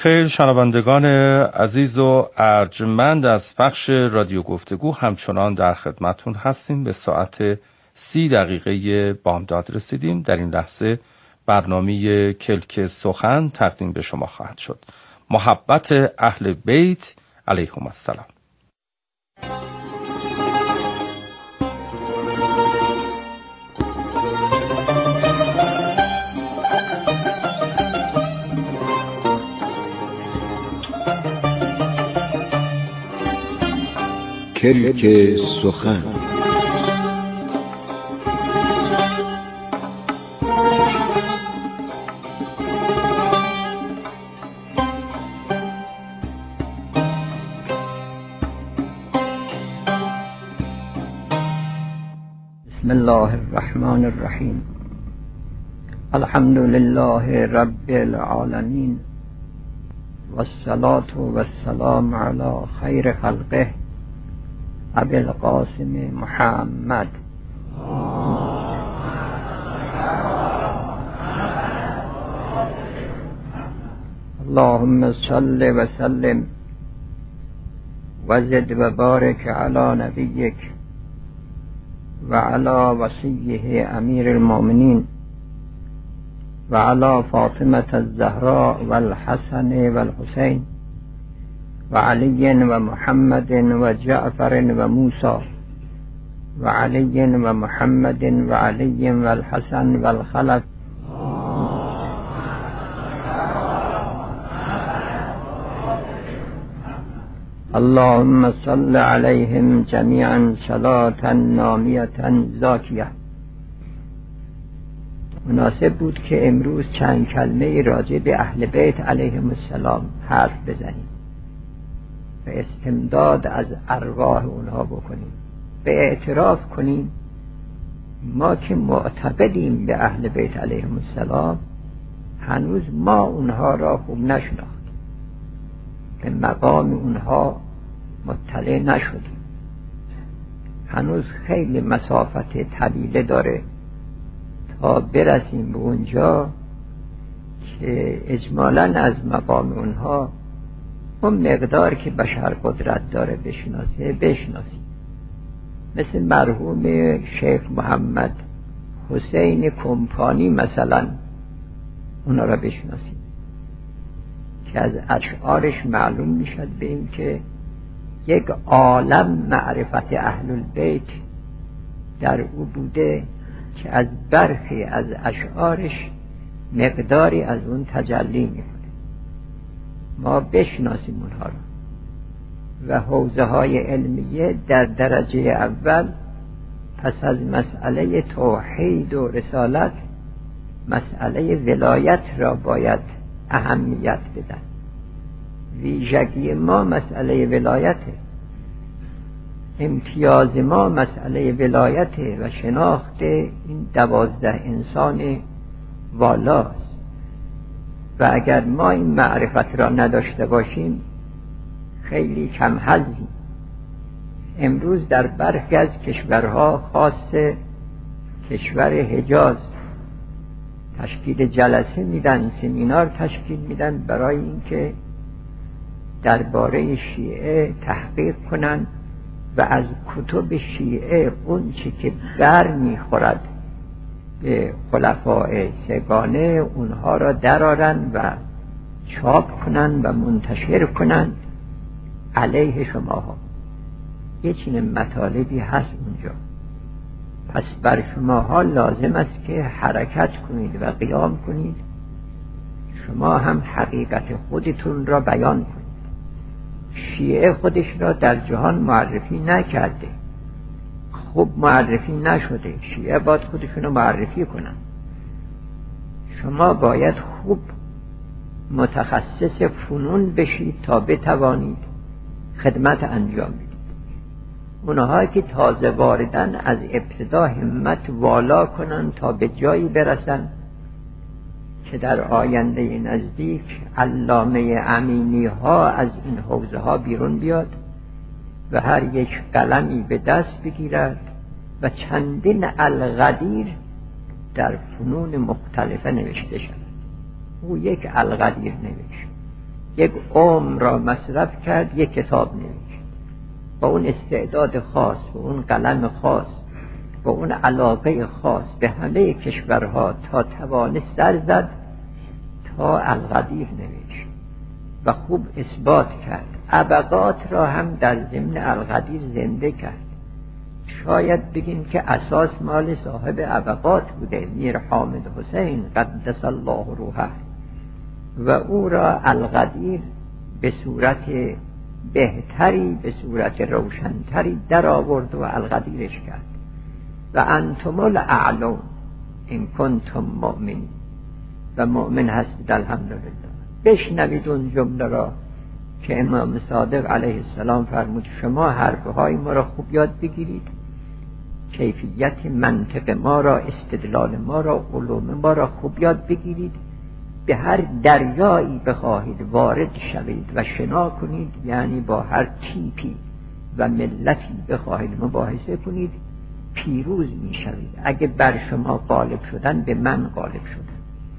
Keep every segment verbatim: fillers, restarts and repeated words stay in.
خیلی شنوندگان عزیز و ارجمند از پخش رادیو گفتگو همچنان در خدمتون هستیم. به ساعت سی دقیقه بامداد رسیدیم. در این لحظه برنامه کلک سخن تقدیم به شما خواهد شد. محبت اهل بیت علیهم السلام. کلک سخن. بسم الله الرحمن الرحیم. الحمد لله رب العالمین والصلاة والسلام علی خیر خلقه ابی القاسم محمد. اللهم صل و سلم و زد و بارک علی نبیک و علی وصیه امیر المؤمنین و علی فاطمة الزهراء و الحسن و الحسین و علی و محمد و جعفر و موسی و علی و محمد و علی و الحسن و الخلف اللهم صل علیهم جمیعا صلاة نامیة زاکیة. مناسب بود که امروز چند کلمه راجع به اهل بیت علیهم السلام حرف بزنیم و استمداد از ارواح اونها بکنیم، به اعتراف کنیم ما که معتقدیم به اهل بیت علیهم السلام هنوز ما اونها را خوب نشناختیم، به مقام اونها مطلع نشدیم، هنوز خیلی مسافت طویله داره تا برسیم به اونجا که اجمالاً از مقام اونها اون مقدار که بشر قدرت داره بشناسه بشناسیم. مثل مرحوم شیخ محمد حسین کمپانی مثلا اونا را بشناسیم که از اشعارش معلوم میشد به این که یک عالم معرفت اهل البیت در او بوده که از برخی از اشعارش مقداری از اون تجلی میکنه. ما بشناسیم اونها رو و حوزه های علمیه در درجه اول پس از مسئله توحید و رسالت مسئله ولایت را باید اهمیت بدن. ویژگی ما مسئله ولایته، امتیاز ما مسئله ولایته و شناخت این دوازده انسان والاست و اگر ما این معرفت را نداشته باشیم خیلی کم حظیم. امروز در برخی از کشورها خاص کشور حجاز تشکیل جلسه میدن، سمینار تشکیل میدن برای اینکه درباره شیعه تحقیق کنن و از کتب شیعه اون چی که بر میخورد به خلفاء سگانه اونها را درارن و چاپ کنن و منتشر کنن علیه شماها. یه چنین مطالبی هست اونجا. پس بر شماها لازم است که حرکت کنید و قیام کنید، شما هم حقیقت خودتون را بیان کنید. شیعه خودش را در جهان معرفی نکرده، خوب معرفی نشده، شیعه باید خودشون رو معرفی کنن. شما باید خوب متخصص فنون بشید تا بتوانید خدمت انجام بدید. اونها که تازه واردن از ابتدا همت والا کنن تا به جایی برسن که در آینده نزدیک علامه امینی ها از این حوزه ها بیرون بیاد و هر یک قلمی به دست بگیرد و چندین القدیر در فنون مختلفه نوشته شد. او یک القدیر نوشت، یک عمر را مصرف کرد، یک کتاب نوشت با اون استعداد خاص، با اون قلم خاص، با اون علاقه خاص به همه کشورها تا توانست سر زد تا القدیر نوشت و خوب اثبات کرد. ابقات را هم در ضمن القدیر زنده کرد. شاید بگیم که اساس مال صاحب ابقات بوده، میر حامد حسین قدس الله روحه، و او را القدیر به صورت بهتری، به صورت روشنتری در آورد و القدیرش کرد. و انتم الاعلون ان کنتم مؤمنین، و مؤمن هستید الحمدلله. بشنوید اون جمله را که امام صادق علیه السلام فرمود شما حرفهای ما را خوب یاد بگیرید، کیفیت منطق ما را، استدلال ما را، علوم ما را خوب یاد بگیرید، به هر دریایی بخواهید وارد شوید و شنا کنید، یعنی با هر تیپی و ملتی بخواهید مباحثه کنید، پیروز می شوید. اگه بر شما غالب شدن، به من غالب شدن.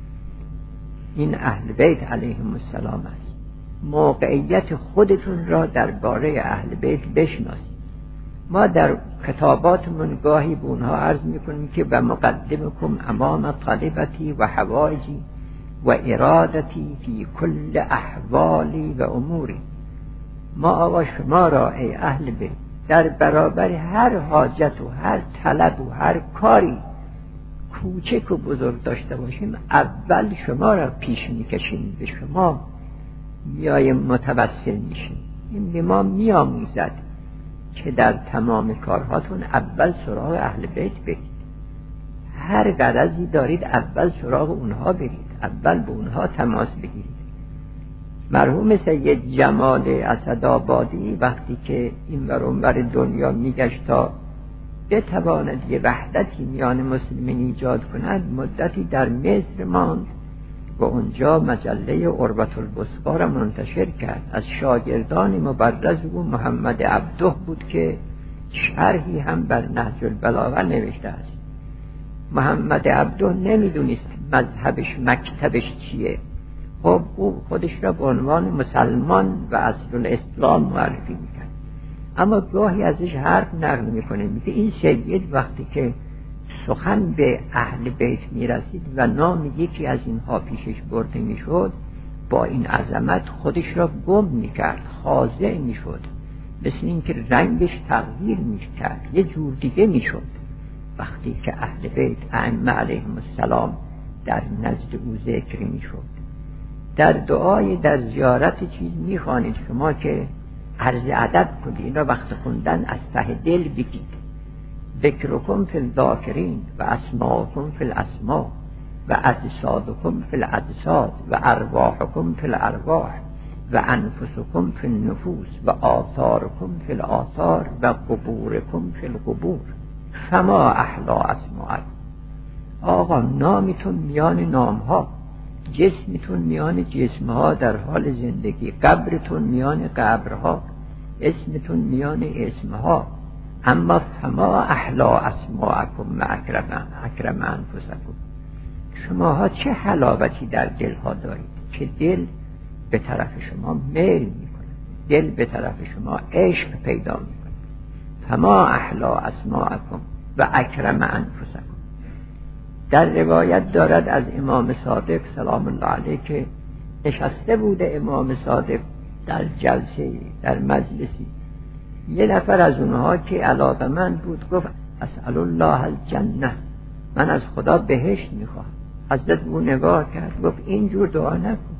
این اهل بیت علیهم السلام است. موقعیت خودتون را درباره اهل بیت بشناسید. ما در کتاباتمون گاهی به اونها عرض میکنیم که و مقدمکم امام طلبتی و حوائجی و ارادتی فی کل احوالی و اموری. ما آقا شما را ای اهل بیت در برابر هر حاجت و هر طلب و هر کاری کوچک و بزرگ داشته باشیم، اول شما را پیش میکشیم، به شما میایم متوسل میشیم. این به ما میآموزد که در تمام کارهاتون اول سراغ اهل بیت برید. هر غرضی دارید اول سراغ اونها برید، اول به اونها تماس بگیرید. مرحوم سید جمال اسدآبادی وقتی که این ور اون ور دنیا میگشت تا بتواند یه وحدتی میان مسلمین ایجاد کند، مدتی در مصر ماند و اونجا مجله عروة الوثقی را منتشر کرد. از شاگردان مبرز او محمد عبده بود که شرحی هم بر نهج البلاغه نوشته است. محمد عبده نمیدونست مذهبش، مکتبش چیه. خب او خودش را به عنوان مسلمان و اصل الاسلام معرفی میکرد، اما گاهی ازش حرف نقل میکنه، میگه این سید وقتی که سخن به اهل بیت میرسید و نام یکی از اینها پیشش برده میشد، با این عظمت خودش را گم میکرد، خاضع میشد، مثل این که رنگش تغییر میکرد، یه جور دیگه میشد وقتی که اهل بیت ائمه علیهم السلام در نزد او ذکر میشد. در دعای در زیارت چیز میخوانید شما که عرض ادب کنید، این را وقت خوندن از ته دل بگید. ذکرکم فی الذاکرین و اسماءکم فی الاسماء و اجسادکم فی الاجساد و ارواحکم فی الارواح و انفسکم فی النفوس و آثارکم فی الآثار و قبورکم فی القبور. فما احلا اسماءکم. آقا نامیتون میان نامها، جسمتون میان جسمها در حال زندگی، قبرتون میان قبرها، اسمتون میان اسمها. اما فما احلا اسماءکم و اکرم اکرم انفسکم. شماها چه حلاوتی در دلها دارید که دل به طرف شما میل میکنه، دل به طرف شما عشق پیدا میکنه. فما احلا اسماءکم و اکرم انفسکم. در روایت دارد از امام صادق سلام الله علیه که نشسته بوده امام صادق در جلسه، در مجلسی، یه نفر از اونها که علاقمند بود گفت اسأل الله الجنه، من از خدا بهشت میخوام. حضرت او نگاه کرد گفت اینجور دعا نکن،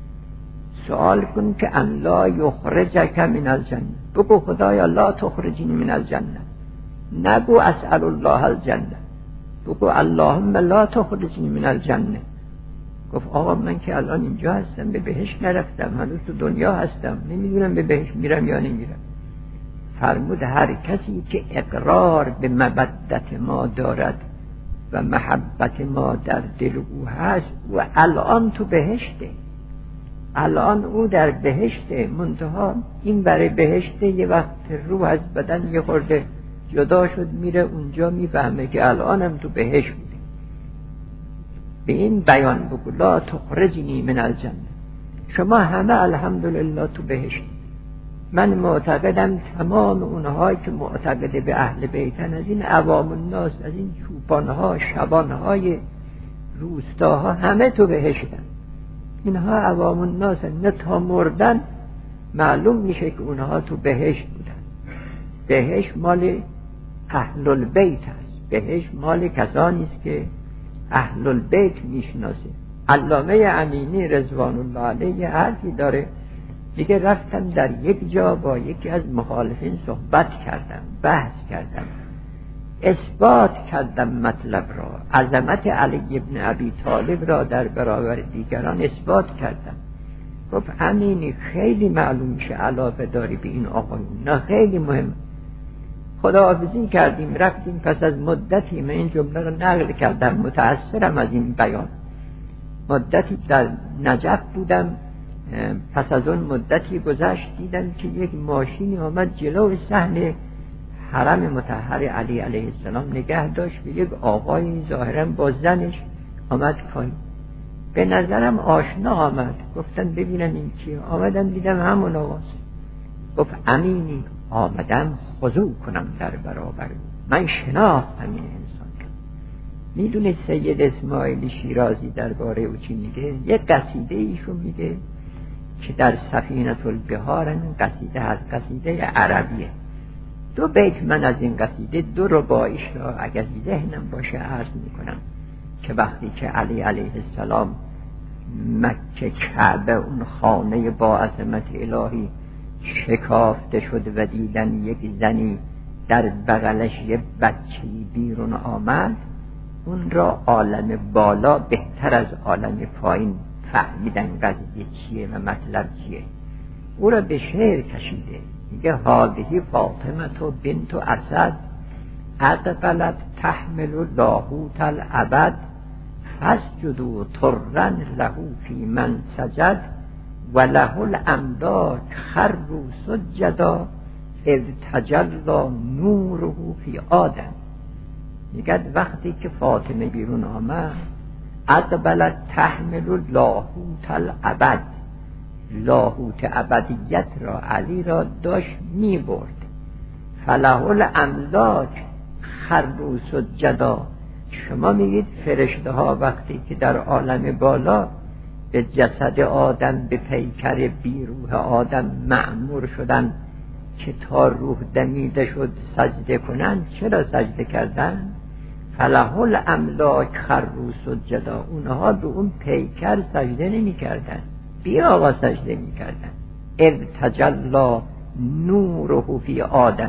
سوال کن که ان لا یخرجک من الجنه. بگو خدایا لا تخرجنی من الجنه، نگو اسأل الله الجنه، بگو اللهم لا تخرجنی من الجنه. گفت آقا من که الان اینجا هستم، به بهشت نرفتم، هنوز تو دنیا هستم، نمیدونم به بهشت میرم یا نمیرم. فرمود هر کسی که اقرار به مودت ما دارد و محبت ما در دل او هست و الان تو بهشته، الان او در بهشته، منتها این برای بهشته یه وقت روح از بدن یه خورده جدا شد، میره اونجا میفهمه که الانم تو بهشت بوده. به این بیان بگو لا تخرجنی من الجنه، شما همه الحمدلله تو بهشت. من معتقدم تمام اونهایی که معتقد به اهل بیتن، از این عوام الناس، از این چوپانها، شبانهای روستاها، همه تو بهشتن. اینها عوام الناس، نه تا مردن معلوم میشه که اونها تو بهشت بودن. بهشت مال اهل البیت است، بهشت مال کسانی است که اهل البیت میشناسه. علامه امینی رضوان الله علیه حرفی داره، دیگه رفتم در یک جا با یکی از مخالفین صحبت کردم، بحث کردم، اثبات کردم مطلب را، عظمت علی ابن ابی طالب را در برابر دیگران اثبات کردم. گفت امینی خیلی معلوم میشه علاقه داری به این آقایون، نه خیلی مهم. خداحافظی کردیم، رفتیم. پس از مدتی، من این جمله رو نقل کردم، متأثرم از این بیان. مدتی در نجف بودم، پس از اون مدتی گذشت، دیدم که یک ماشینی آمد جلو صحن حرم مطهر علی علیه السلام نگه داشت به یک آقای ظاهرا با زنش آمد پایین. به نظرم آشنا آمد، گفتن ببینم این کیه. آمدم دیدم همون آقاست. گفت امینی آمدم خضوع کنم در برابر من، شناختم این انسان. میدونه سید اسماعیل شیرازی درباره او چی میگه؟ یک قصیده ایشون میگه که در سفینة البحار، این قصیده از قصیده عربیه. دو بیت من از این قصیده دو رباعیش را اگر ذهنم باشه عرض میکنم که وقتی که علی علیه السلام مکه کعبه، اون خانه با عظمت الهی شکافته شد و دیدن یک زنی در بغلش یک بچه‌ای بیرون آمد، اون را عالم بالا بهتر از عالم پایین فهمیدن قضیه چیه و مطلب چیه. او را به شعر کشیده، میگه هذه فاطمه بنت اسد اقبلت تحمل لاهوت الابد فاسجدوا طرا له فی من سجد و له الاملاک خروا سجدا اذ تجلی نوره فی آدم. میگه وقتی که فاطمه بیرون آمد، اقبلت تحمل لاهوت الابد، لاهوت ابدیت را، علی را داشت می برد. فله الاملاک خروا سجدا. شما میگید فرشته ها وقتی که در عالم بالا به جسد آدم، به پیکر بیروح آدم مأمور شدن که تا روح دمیده شد سجده کنن، چرا سجده کردن؟ فله الاملاک خروا سجدا. اونها به اون پیکر سجده نمی کردن، بیا آقا سجده می کردن. اذ تجلی نوره فی آدم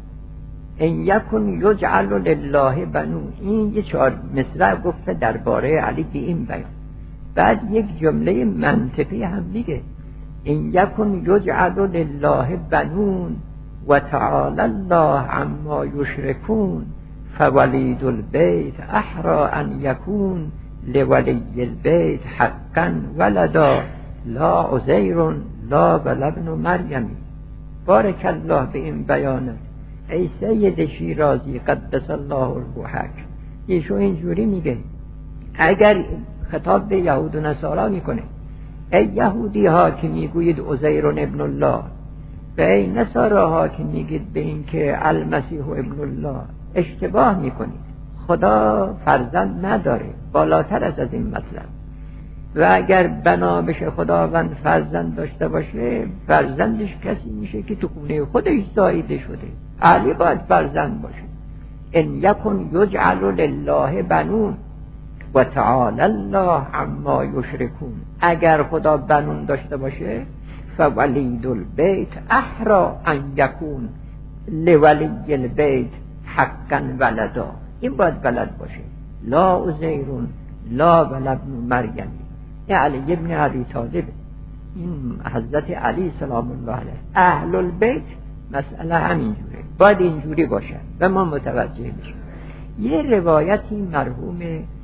ان یکن یجعل لله بنون. این یه چهار مصرع گفته درباره علی به این بیان. بعد یک جمله منطقی هم میگه ان یکن یجعل لله بنون و تعالی الله عما یشرکون فولید البیت احرى ان یکون لولی البیت حقا ولدا لا عزیر لا ولابن مریم. بارک الله به این بیانه. ای سید شیرازی قدس الله روحک، یشو اینجوری میگه، اگر خطاب به یهود و نصارا میکنه، ای یهودی ها که میگویید عزیر ابن الله، و ای نصارا ها که میگید به این که المسیح ابن الله، اشتباه میکنید. خدا فرزند نداره، بالاتر از از این مطلب. و اگر بنا بشه خداوند فرزند داشته باشه، فرزندش کسی میشه که تو خونه خودش زاییده شده. علی باید فرزند باشه. ان یکن یجعل لله بنون و تعالی الله عما یشرکون. اگر خدا بنون داشته باشه، فولید البیت احرى ان یکون لولی البیت حقا ولدا. این باید بلد باشه. لا عزیرون لا ولابن مریم. این علی ابن ابی طالب، این حضرت علی سلام الله علیه. اهل البیت مسئله همینجوره، باید اینجوری باشه و ما متوجه بشیم. یه روایتی مرحوم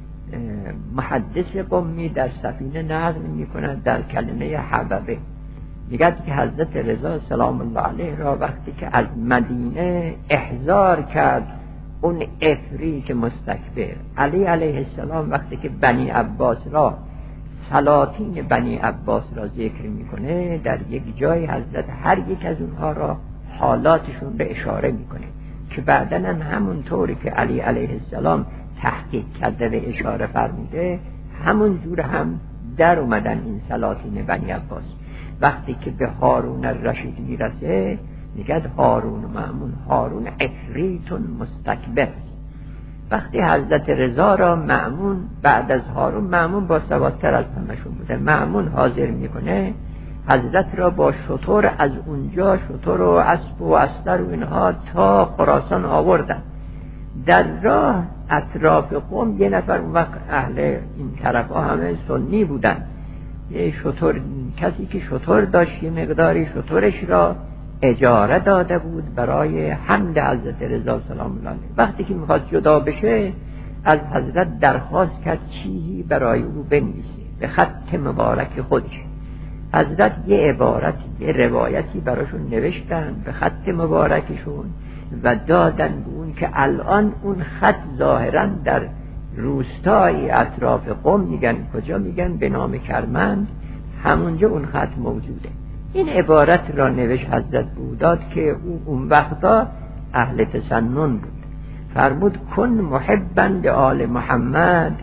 محدث قمی در سفینه نقل میکنه در کلمه حببه، میگه که حضرت رضا سلام الله علیه را وقتی که از مدینه احضار کرد اون افریت مستکبر، علی علیه السلام وقتی که بنی عباس را سلاطین بنی عباس را ذکر میکنه، در یک جای حضرت هر یک از اونها را حالاتشون را اشاره میکنه که بعداً هم همون طوری که علی علیه السلام تحقیق کرده و اشاره فرموده همون جور هم در اومدن این سلاطین بنی عباس. وقتی که به هارون الرشید میرسه میگه هارون و مأمون، هارون عفریتون مستکبر است. وقتی حضرت رضا را مأمون بعد از هارون، مأمون با سوادتر از همشون بوده، مأمون حاضر میکنه حضرت را با شتر از اونجا، شتر و اسب و استر و اینها تا خراسان آوردن. در راه اطراف قم یه نفر، اون وقت اهل این طرف ها همه سنی بودن، یه شتر، کسی که شتر داشت یه مقداری شترش را اجاره داده بود برای حمل حضرت رضا سلام الله علیه. وقتی که میخواست جدا بشه از حضرت درخواست کرد چیزی برای او بنویسه به خط مبارک خودش. حضرت یه عبارتی، یه روایتی براشون نوشتن به خط مبارکشون و دادن به اون که الان اون خط ظاهرا در روستای اطراف قم، میگن کجا، میگن به نام کرمند، همونجا اون خط موجوده. این عبارت را نوشت حضرت بوداد که او اون وقتا اهل تسنن بود. فرمود کن محبا لآل محمد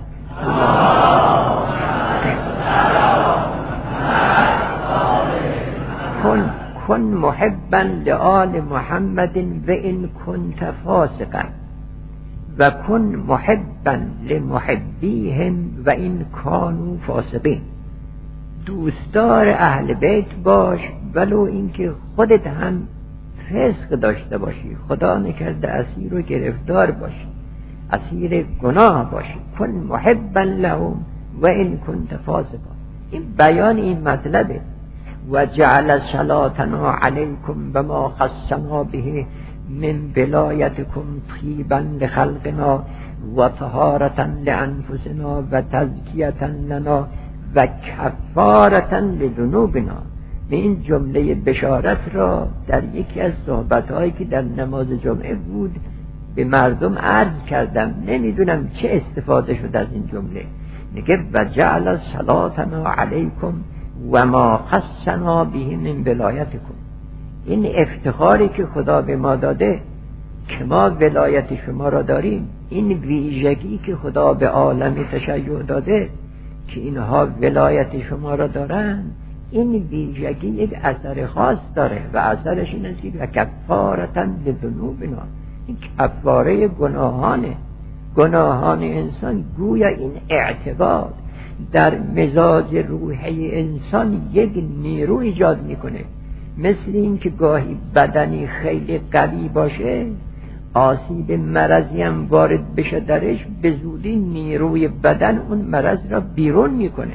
کن کن محبا لآل محمد و این کنت فاسقا و کن محبا لمحبیهم و این کانوا فاسقین. دوستدار اهل بیت باش ولو اینکه خودت هم فسق داشته باشی، خدا نکرده اسیر و گرفتار باشی، اسیر گناه باشی. کن محبا لهم و این کنت فاسقا. این بیان این مطلبه. و جعل صلاتنا علیکم بما خصنا به من ولایتکم طیبا لخلقنا و طهارتا لانفسنا و تزکیتا لنا و کفارتا لذنوبنا. به این جمله بشارت را در یکی از صحبت‌هایی که در نماز جمعه بود به مردم عرض کردم، نمیدونم چه استفاده شد از این جمله. میگه و جعل صلاتنا علیکم و ما خصنا به من ولایتکم. این افتخاری که خدا به ما داده که ما ولایت شما را داریم، این ویژگی که خدا به عالم تشیع داده که اینها ولایت شما را دارن، این ویژگی یک اثر خاص داره و اثرش این است که کفارتا لذنوبنا، این کفاره گناهانه. گناهان انسان گویا این اعتقاد در مزاج روحی انسان یک نیرو ایجاد میکنه. مثل این که گاهی بدنی خیلی قوی باشه، آسیب مرضی هم وارد بشه درش، به زودی نیروی بدن اون مرض را بیرون میکنه.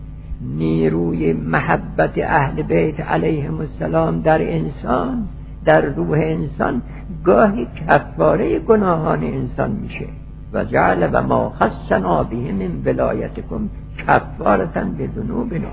نیروی محبت اهل بیت علیهم السلام در انسان، در روح انسان، گاهی کفاره گناهان انسان میشه. و جعل و ما خصنا به من ولایتکم کفارتا لذنوبنا.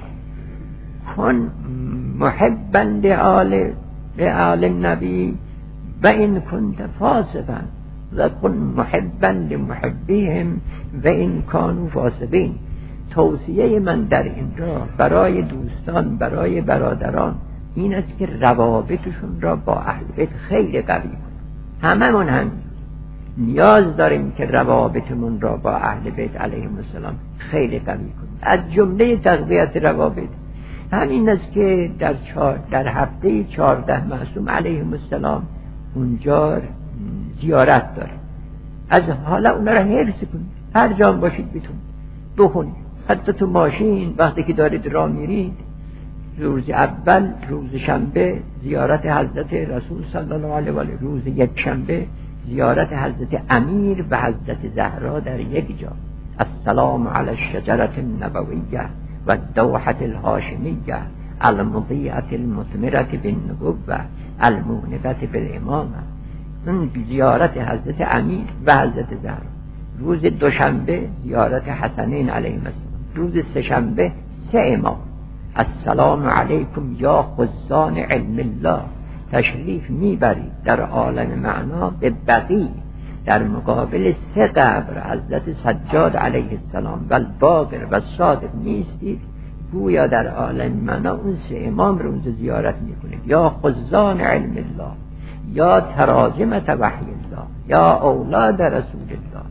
کن محبا لآل لآل النبی و این کنت فاسقا و کن محبا لمحبیهم و این کانوا فاسقین. توصیه من در اینجا برای دوستان، برای برادران این است که روابطشون را با اهل بیت خیلی قوی کنن. هممون هم نیاز داریم که روابطمون را با اهل بیت علیهم السلام خیلی قوی کنیم. از جمله تقویت روابط همین است که در چهار در هفته چهارده معصوم علیهم السلام اونجا زیارت داره. از حالا اونا را حفظ کنید، هر جا باشید بتونید بخونید. حتی تو ماشین وقتی که دارید راه میرید، روز اول روز شنبه زیارت حضرت رسول صلی الله علیه و آله، روز یک شنبه زیارت حضرت امیر و حضرت زهرا در یک جا. السلام علی الشجرة النبویه و الدوحة الهاشمیه المضیئة المثمرة بالنبوة المونبة بالامامه. اون زیارت حضرت امیر و حضرت زهرا. روز دوشنبه زیارت حسنین علیهم السلام. روز سه‌شنبه سه امام. السلام علیکم یا خزان علم الله. تشریف میبرید در عالم معنا به بقیع، در مقابل سه قبر حضرت سجاد علیه السلام و الباقر و صادق نیستید گویا در عالم معنا اون سه امام رو اونجا زیارت میکنید، یا خزان علم الله، یا تراجمت وحی الله، یا اولاد رسول الله.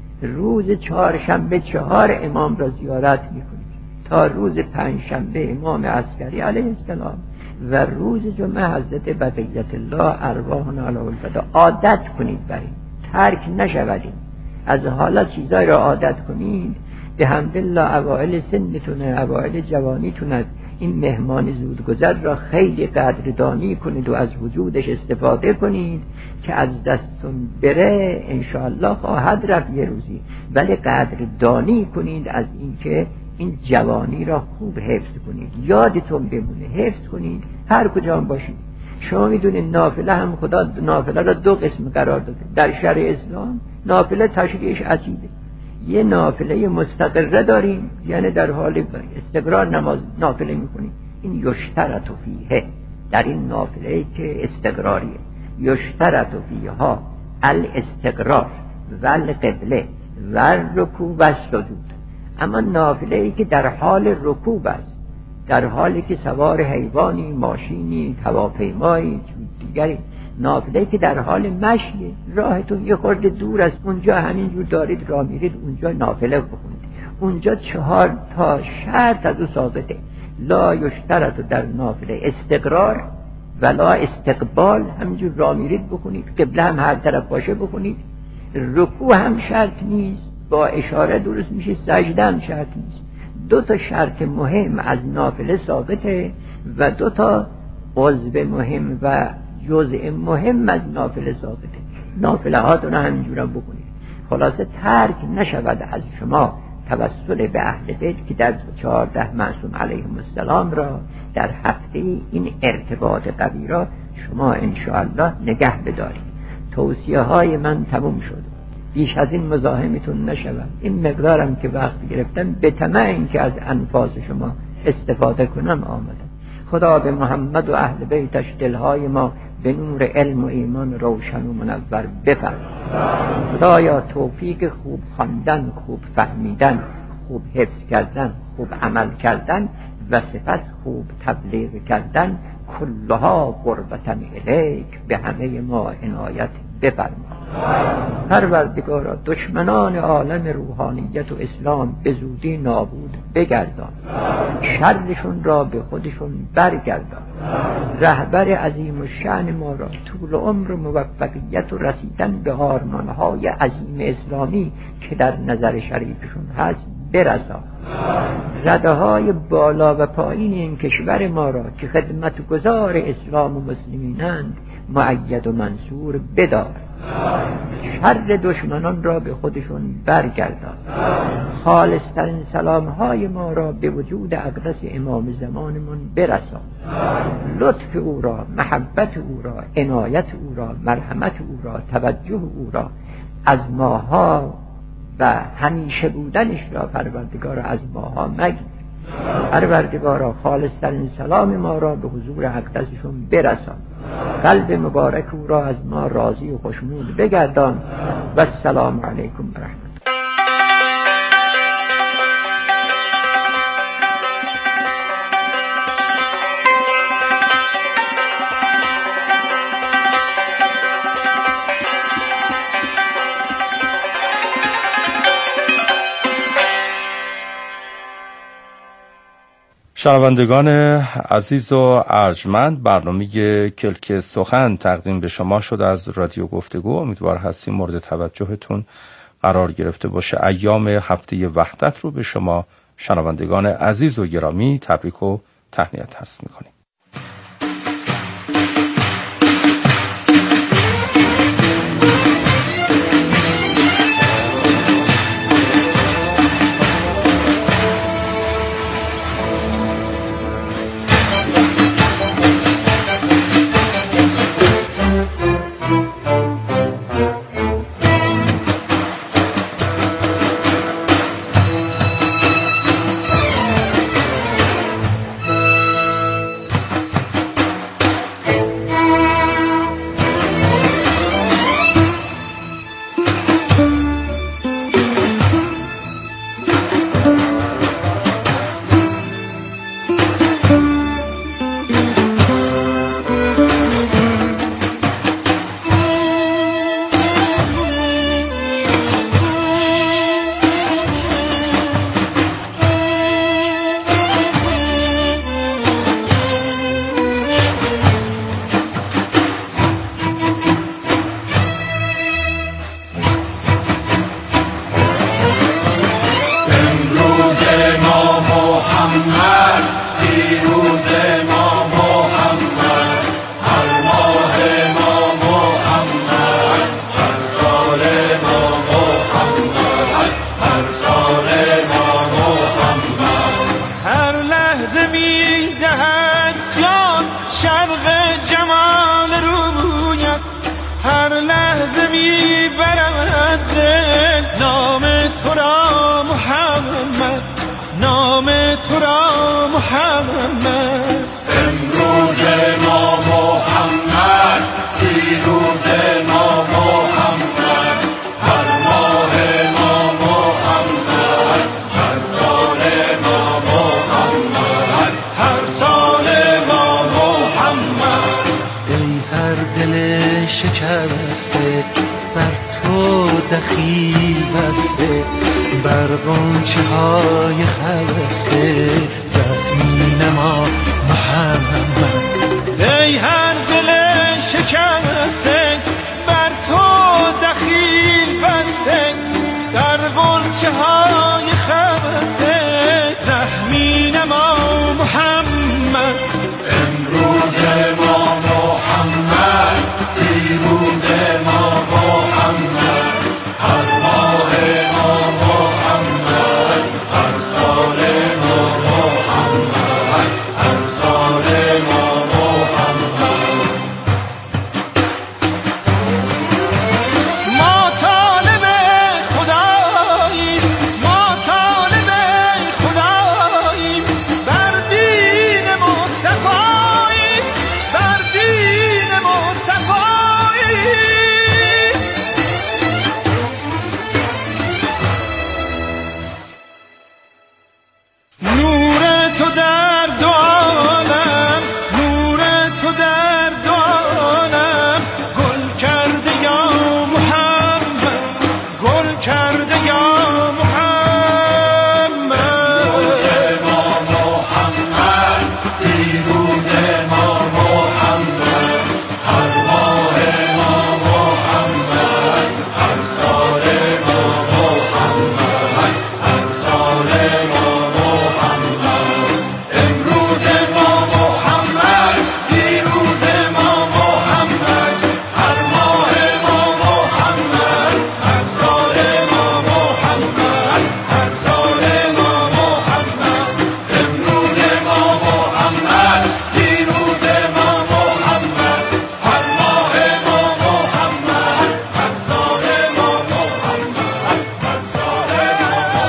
روز چهارشنبه چهار امام را زیارت میکنید، تا روز پنجشنبه امام عسکری علیه السلام و روز جمعه حضرت بقیت الله ارواحنا علی الفدا. عادت کنید بر این، ترک نشودید. از حالا چیزایی را عادت کنید، به حمدالله اوائل سنتونه، اوائل جوانیتونه این مهمان زودگذر را خیلی قدردانی کنید و از وجودش استفاده کنید که از دستتون بره انشاءالله خواهد رفت یه روزی، ولی قدردانی کنید از اینکه این جوانی را خوب حفظ کنید، یادتون بمونه، حفظ کنید هر کجا هم باشید. شما میدونید نافله هم خدا نافله را دو قسم قرار داده در شرع اسلام. نافله تشریعش عجیبه. یه نافله مستقره داریم، یعنی در حال استقرار نماز نافله میکنیم، این یشترط فیه، در این نافله که استقراریه، یشترط فیه ها الاستقرار و القبله و الرکوع و السجود. اما نافله ای که در حال رکوع است، در حالی که سوار حیوانی، ماشینی، هواپیمایی دیگری، نافله که در حال مشیه، راهتون یه خورده دور است، اونجا همینجور دارید راه میرید، اونجا نافله بخونید. اونجا چهار تا شرط از او ثابته. لا یشترط در نافله استقرار ولا استقبال، همینجور راه میرید بخونید، قبله هم هر طرف باشه بخونید. رکوع هم شرط نیست، با اشاره درست میشه. سجده هم شرط نیست. دو تا شرط مهم از نافله ثابته و دو تا عضو مهم و جزء مهم از نافله ثابته. نافله هاتون همینجورا بکنید. خلاصه ترک نشود از شما توسل به اهل بیت که در چهارده معصوم علیهم السلام را در هفته این ارتباط قوی را شما انشاءالله نگه بدارید. توصیه های من تموم شد، بیش از این مزاحمتون نشود. این مقدارم که وقت گرفتم به طمع این که از انفاس شما استفاده کنم آمدم. خدا به محمد و اهل بیتش دلهای ما به نور علم و ایمان روشن و منور بفرماید. خدایا توفیق خوب خواندن، خوب فهمیدن، خوب حفظ کردن، خوب عمل کردن و سپس خوب تبلیغ کردن کلها قربتن الیک به همه ما عنایت بفرما. پروردگارا دشمنان عالم روحانیت و اسلام به زودی نابود بگردان، شرشون را به خودشون برگردان. رهبر عظیم و شأن ما را طول عمر و موفقیت و رسیدن به آرمانهای عظیم اسلامی که در نظر شریفشون هست برسان. رده های بالا و پایین این کشور ما را که خدمتگزار اسلام و مسلمینند مؤید و منصور بدار. شر دشمنان را به خودشون برگردان. خالصترین سلام های ما را به وجود اقدس امام زمانمون برسان. لطف او را، محبت او را، عنایت او را، مرحمت او را، توجه او را از ماها و همیشه بودنش را پروردگار از ماها مگیر. پروردگارا خالصترین سلام ما را به حضور اقدسشون برسان. قلب مبارک او را از ما راضی و خوشنود بگردان. و السلام علیکم و رحمت. شنوندگان عزیز و ارجمند، برنامه کلک سخن تقدیم به شما شد از رادیو گفتگو. امیدوار هستیم مورد توجهتون قرار گرفته باشه. ایام هفته وحدت رو به شما شنوندگان عزیز و گرامی تبریک و تهنیت عرض می‌کنیم. شرق جمال رویت هر لحظه میبرد دل. نام تو را محمد، نام تو را محمد. امروز ما محمد، دیروز ما محمد، هر ماه ما محمد، هر سال ما محمد، هر سال ما محمد. ای هر دل شکسته بر تو دخیل بسته، بر غنچه های خسته رحمی نما محمد. ای هر دل شکسته بر تو دخیل بسته، در غنچه های خسته رحمی نما محمد. امروز ما محمد، دیروز ما محمد، هر ماه ما محمد، هر سال ما محمد، هر سال ما محمد. ما طالب خداییم، ما طالب خداییم، بر دین مصطفاییم، بر دین مصطفاییم. نور تو در دو عالم، نور تو در دو عالم، گل کرده یا محمد، گل کرده یا محمد. روز ما محمد، دیروز ما محمد، هر ماه ما محمد، هر سال ما محمد، هر سال ما محمد. امروز ما محمد، دیروز ما محمد، هر ماه ما محمد، هر سال ما محمد، هر سال ما محمد. امروز ما محمد، دیروز ما محمد، هر ماه ما محمد، هر سال ما محمد، هر سال ما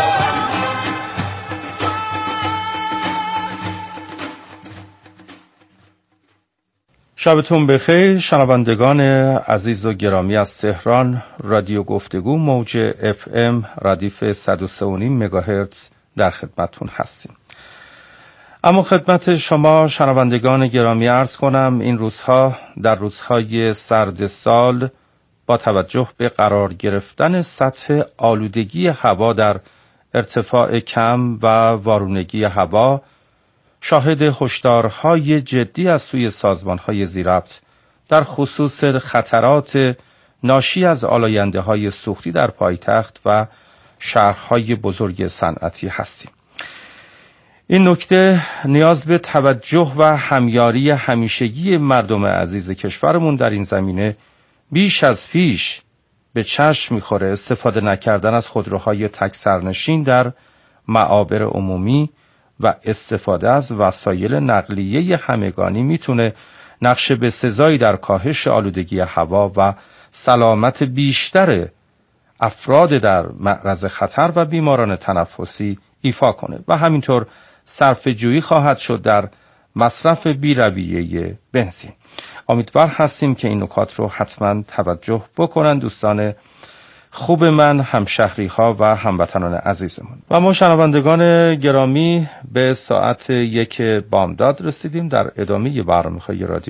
شبتون بخیر شنوندگان عزیز و گرامی از تهران. رادیو گفتگو موج اف ام ردیف صد و سه و نیم مگاهرتز در خدمتون هستیم. اما خدمت شما شنوندگان گرامی عرض کنم این روزها در روزهای سرد سال با توجه به قرار گرفتن سطح آلودگی هوا در ارتفاع کم و وارونگی هوا شاهد هشدارهای جدی از سوی سازمان‌های ذی‌ربط در خصوص خطرات ناشی از آلاینده‌های سوختی در پایتخت و شهرهای بزرگ صنعتی هستیم. این نکته نیاز به توجه و همیاری همیشگی مردم عزیز کشورمون در این زمینه بیش از پیش به چشم می‌خوره. استفاده نکردن از خودروهای تک سرنشین در معابر عمومی و استفاده از وسایل نقلیه همگانی میتونه نقش بسزایی در کاهش آلودگی هوا و سلامت بیشتر افراد در معرض خطر و بیماران تنفسی ایفا کنه و همینطور صرفه‌جویی خواهد شد در مصرف بی‌رویه بنزین. امیدوار هستیم که این نکات رو حتما توجه بکنن دوستان خوب من، همشهری ها و هموطنان عزیزمون. و ما شنوندگان گرامی به ساعت یک بامداد رسیدیم. در ادامه برنامه‌های رادیو